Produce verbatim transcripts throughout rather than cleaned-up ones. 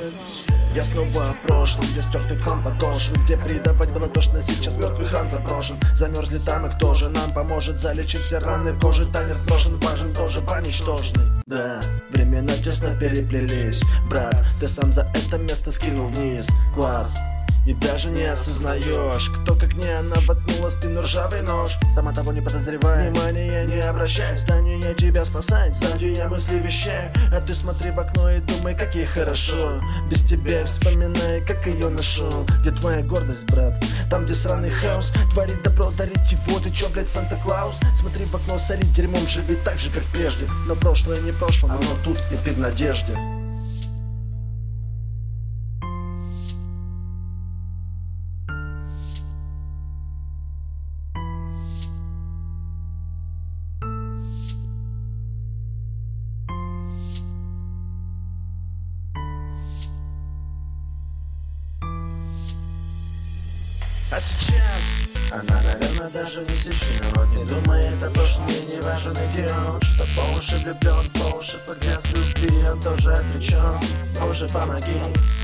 Я снова в прошлом, где стертый хлам подошвы, где предавать было тошно, сейчас мертвый храм заброшен. Замерзли там, и кто же нам поможет залечить все раны кожи? Танец брошен, важен тоже поничтожный. Да, времена тесно переплелись, брат, ты сам за это место скинул вниз клад. И даже не осознаешь, кто как не она воткнула в спину ржавый нож. Сама того не подозревая, внимания не обращай. В здании тебя спасать, сзади я мысли вещаю. А ты смотри в окно и думай, как ей хорошо. Без тебя вспоминай, как ее нашел. Где твоя гордость, брат? Там, где сраный хаос. Творить добро, дарить его. Ты чё, блядь, Санта-Клаус? Смотри в окно, сорить дерьмом, живи так же, как прежде. Но прошлое не прошлым, оно тут, и ты в надежде. А сейчас она, наверное, даже не сечет. Не думает о том, что мне не важен идиот, что по уши влюблен, по уши погряз в любви. Он тоже отвлечен, Боже, помоги.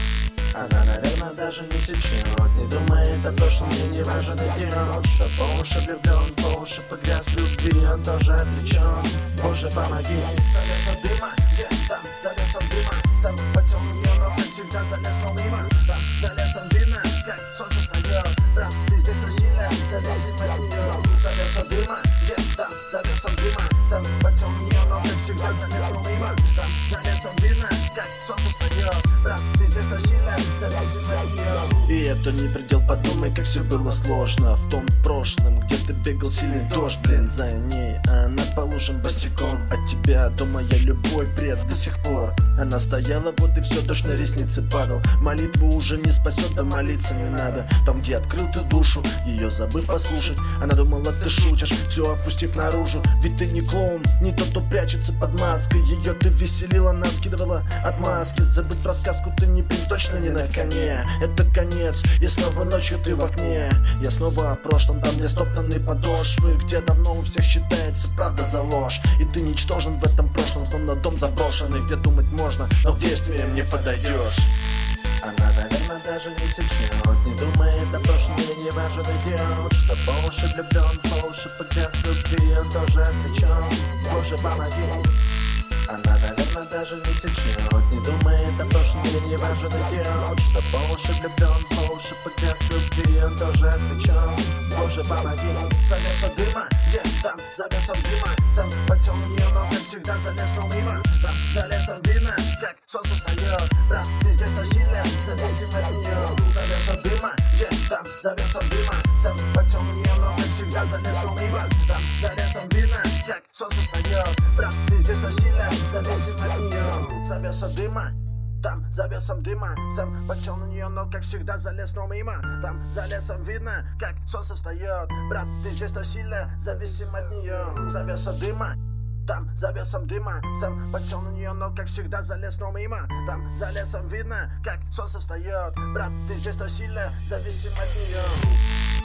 Она, наверное, даже не сечет. Не думает о том, что мне не важен идиот, что по уши влюблен, по уши погряз в любви. Он тоже отвлечен, Боже, помоги. Завеса дыма, где там завеса дыма? Сам потел мне, но как всегда залез мимо. Там за лесом видно, как солнце встает. Брат, ты здесь насильно, зависим от нее. Завеса дыма, где там завесом дыма? Сам потел мне, но как всегда залез мимо. Там за лесом видно, как солнце встает. Брат, ты здесь насильно, зависим от нее. И это не предел, подумай, как все было сложно в том прошлом, где ты бегал сильный дождь, блин, за ней. А она по лужам босиком от тебя, дома я любой бред до сих пор. Она стояла, вот и все, дождь на ресницы падал. Молитву уже не спасет, да молиться не надо. Там, где открыл ты душу, ее забыв послушать. Она думала, ты шутишь, все опустив наружу. Ведь ты не клоун, не тот, кто прячется под маской. Ее ты веселила, нас скидывала от маски. Забыть про сказку, ты не принц, точно не на коне. Это конец, и снова ночью ты в окне. Я снова о прошлом, там, где стоптаны подошвы, где давно у всех считается правда за ложь. И ты ничтожен в этом прошлом, словно дом заброшенный, где думать можно, но к действиям не подойдешь. Она, наверное, даже не сечет. Не думает о том, что мне не важен идиот, что по уши влюблен, по уши погряз в любви. Он тоже отвлечен, Боже, помоги. Она, наверное, даже не сечет. Не думает о том, что мне не важен идиот, что по уши влюблен, по уши погряз в любви. Он тоже отвлечен, Боже, помоги. Завеса дыма, где там завесом дыма? Сам потел на нее, но как всегда залез мимо. Там за лесом видно, как солнце встает. Брат, ты здесь насильно, зависим от нее. Завеса дыма, где там завесом дыма? Сам потел на нее, но как всегда залез мимо. Там за лесом видно, как солнце встает. Брат, ты здесь насильно, зависим от нее. Завеса дыма, там завесом дыма. Сам потел на нее, но как всегда залез мимо. Там за лесом видно, как солнце встает. Брат, ты здесь насильно, зависим от нее. Завеса дыма, там завесом дыма. Сам потел на нее, но как всегда залез мимо. Там за лесом видно, как солнце встает. Брат, ты здесь насильно, зависим от нее.